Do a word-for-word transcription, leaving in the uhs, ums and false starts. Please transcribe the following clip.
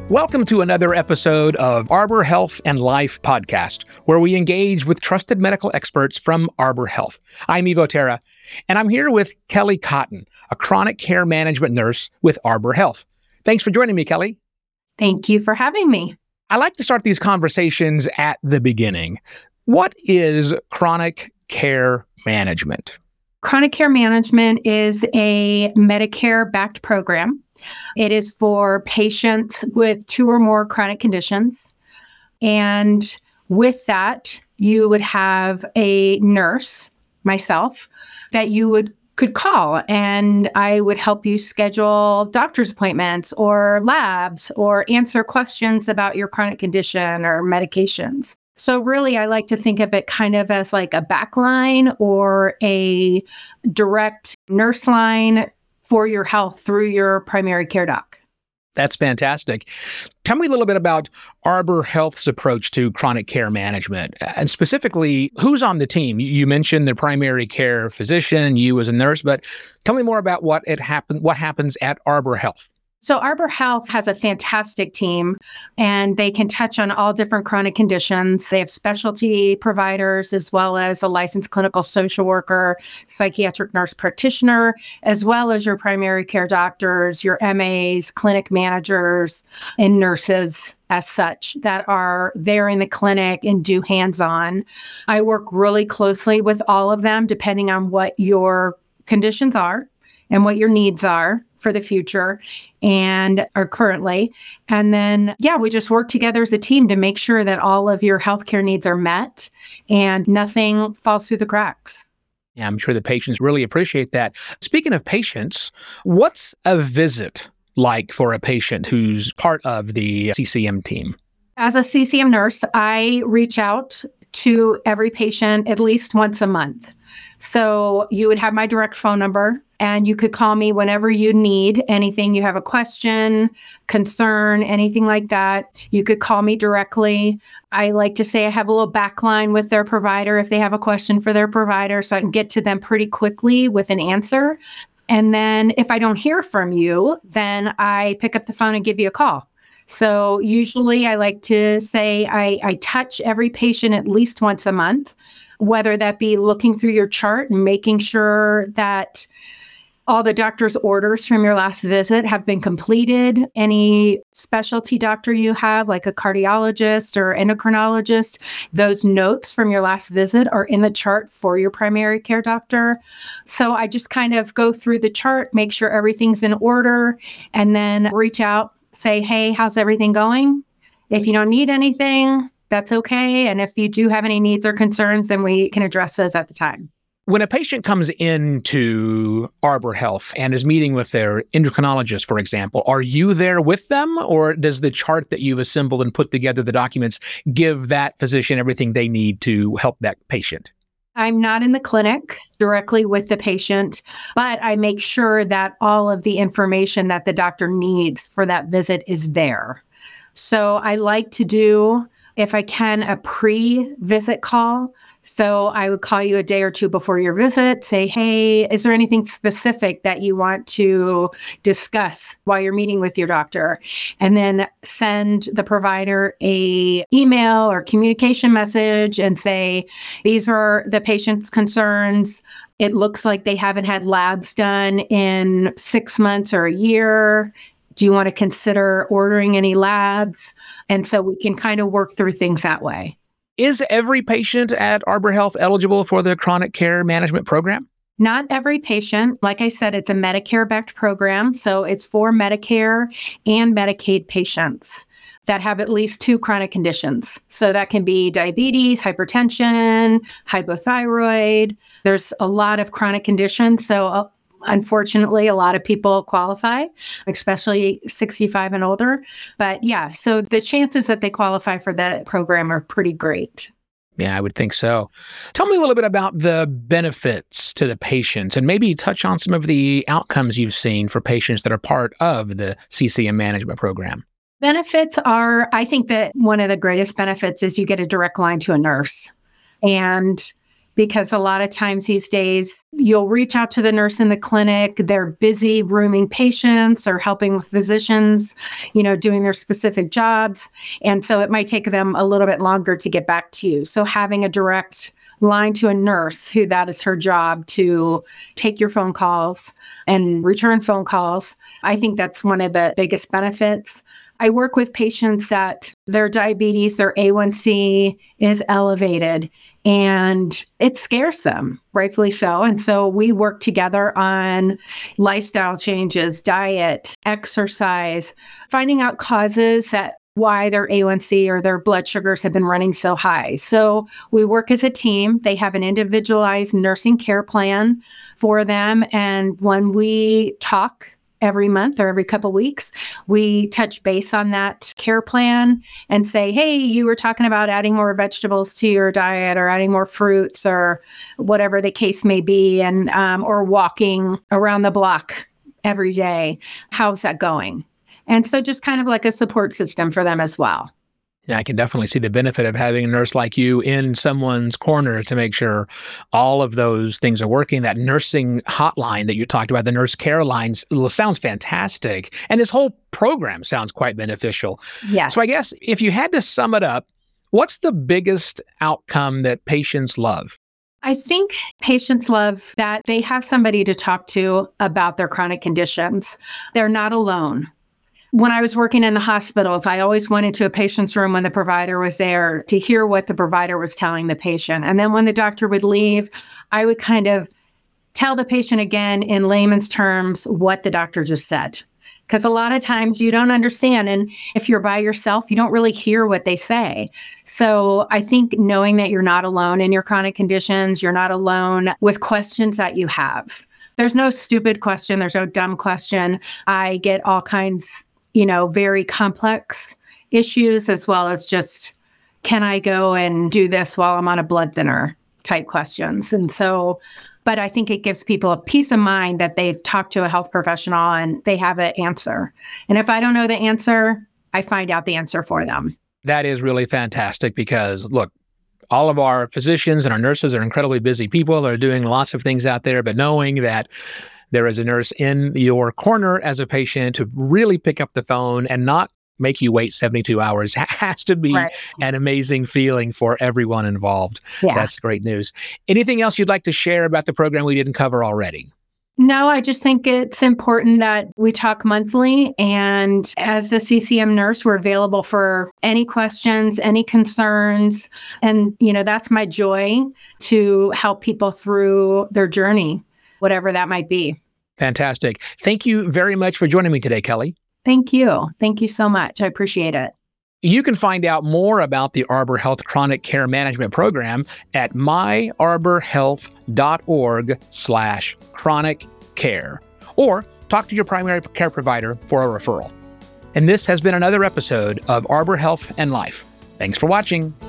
Welcome to another episode of Arbor Health and Life podcast, where we engage with trusted medical experts from Arbor Health. I'm Evo Terra, and I'm here with Kelly Cotton, a chronic care management nurse with Arbor Health. Thanks for joining me, Kelly. Thank you for having me. I like to start these conversations at the beginning. What is chronic care management? Chronic care management is a Medicare-backed program. It is for patients with two or more chronic conditions. And with that, you would have a nurse, myself, that you would could call, and I would help you schedule doctor's appointments or labs or answer questions about your chronic condition or medications. So really, I like to think of it kind of as like a backline or a direct nurse line for your health through your primary care doc. That's fantastic. Tell me a little bit about Arbor Health's approach to chronic care management, and specifically, who's on the team? You mentioned the primary care physician, you as a nurse, but tell me more about what it happen, what happens at Arbor Health. So Arbor Health has a fantastic team, and they can touch on all different chronic conditions. They have specialty providers as well as a licensed clinical social worker, psychiatric nurse practitioner, as well as your primary care doctors, your M As, clinic managers, and nurses as such that are there in the clinic and do hands-on. I work really closely with all of them depending on what your conditions are and what your needs are for the future and are currently. And then, yeah, we just work together as a team to make sure that all of your healthcare needs are met and nothing falls through the cracks. Yeah, I'm sure the patients really appreciate that. Speaking of patients, what's a visit like for a patient who's part of the C C M team? As a C C M nurse, I reach out to every patient at least once a month. So you would have my direct phone number, and you could call me whenever you need anything. You have a question, concern, anything like that. You could call me directly. I like to say I have a little backline with their provider if they have a question for their provider, so I can get to them pretty quickly with an answer. And then if I don't hear from you, then I pick up the phone and give you a call. So usually I like to say I, I touch every patient at least once a month, whether that be looking through your chart and making sure that all the doctor's orders from your last visit have been completed. Any specialty doctor you have, like a cardiologist or endocrinologist, those notes from your last visit are in the chart for your primary care doctor. So I just kind of go through the chart, make sure everything's in order, and then reach out, say, hey, how's everything going? If you don't need anything, that's okay. And if you do have any needs or concerns, then we can address those at the time. When a patient comes into Arbor Health and is meeting with their endocrinologist, for example, are you there with them, or does the chart that you've assembled and put together, the documents, give that physician everything they need to help that patient? I'm not in the clinic directly with the patient, but I make sure that all of the information that the doctor needs for that visit is there. So I like to do, if I can, a pre-visit call. So I would call you a day or two before your visit, say, hey, is there anything specific that you want to discuss while you're meeting with your doctor? And then send the provider a email or communication message and say, these are the patient's concerns. It looks like they haven't had labs done in six months or a year. Do you want to consider ordering any labs? And so we can kind of work through things that way. Is every patient at Arbor Health eligible for the chronic care management program? Not every patient. Like I said, it's a Medicare-backed program. So it's for Medicare and Medicaid patients that have at least two chronic conditions. So that can be diabetes, hypertension, hypothyroid. There's a lot of chronic conditions. So uh, unfortunately, a lot of people qualify, especially sixty-five and older. But yeah, so the chances that they qualify for that program are pretty great. Yeah, I would think so. Tell me a little bit about the benefits to the patients, and maybe touch on some of the outcomes you've seen for patients that are part of the C C M management program. Benefits are, I think that one of the greatest benefits is you get a direct line to a nurse. And because a lot of times these days you'll reach out to the nurse in the clinic. They're busy rooming patients or helping with physicians, you know, doing their specific jobs. And so it might take them a little bit longer to get back to you. So having a direct line to a nurse who that is her job to take your phone calls and return phone calls, I think that's one of the biggest benefits. I work with patients that their diabetes, their A one C is elevated, and it scares them, rightfully so. And so we work together on lifestyle changes, diet, exercise, finding out causes that why their A one C or their blood sugars have been running so high. So we work as a team. They have an individualized nursing care plan for them. And when we talk every month or every couple of weeks, we touch base on that care plan and say, hey, you were talking about adding more vegetables to your diet or adding more fruits or whatever the case may be, and um, or walking around the block every day. How's that going? And so just kind of like a support system for them as well. Yeah, I can definitely see the benefit of having a nurse like you in someone's corner to make sure all of those things are working. That nursing hotline that you talked about, the nurse care lines, sounds fantastic. And this whole program sounds quite beneficial. Yes. So I guess if you had to sum it up, what's the biggest outcome that patients love? I think patients love that they have somebody to talk to about their chronic conditions. They're not alone. When I was working in the hospitals, I always went into a patient's room when the provider was there to hear what the provider was telling the patient. And then when the doctor would leave, I would kind of tell the patient again in layman's terms what the doctor just said. Because a lot of times you don't understand. And if you're by yourself, you don't really hear what they say. So I think knowing that you're not alone in your chronic conditions, you're not alone with questions that you have. There's no stupid question. There's no dumb question. I get all kinds you know, very complex issues, as well as just, can I go and do this while I'm on a blood thinner type questions. And so, but I think it gives people a peace of mind that they've talked to a health professional and they have an answer. And if I don't know the answer, I find out the answer for them. That is really fantastic because, look, all of our physicians and our nurses are incredibly busy people. They're doing lots of things out there, but knowing that there is a nurse in your corner as a patient to really pick up the phone and not make you wait seventy-two hours has to be right. An amazing feeling for everyone involved. Yeah. That's great news. Anything else you'd like to share about the program we didn't cover already? No, I just think it's important that we talk monthly. And as the C C M nurse, we're available for any questions, any concerns. And, you know, that's my joy, to help people through their journey, whatever that might be. Fantastic. Thank you very much for joining me today, Kelly. Thank you. Thank you so much. I appreciate it. You can find out more about the Arbor Health Chronic Care Management Program at my arbor health dot org slash chronic care, or talk to your primary care provider for a referral. And this has been another episode of Arbor Health and Life. Thanks for watching.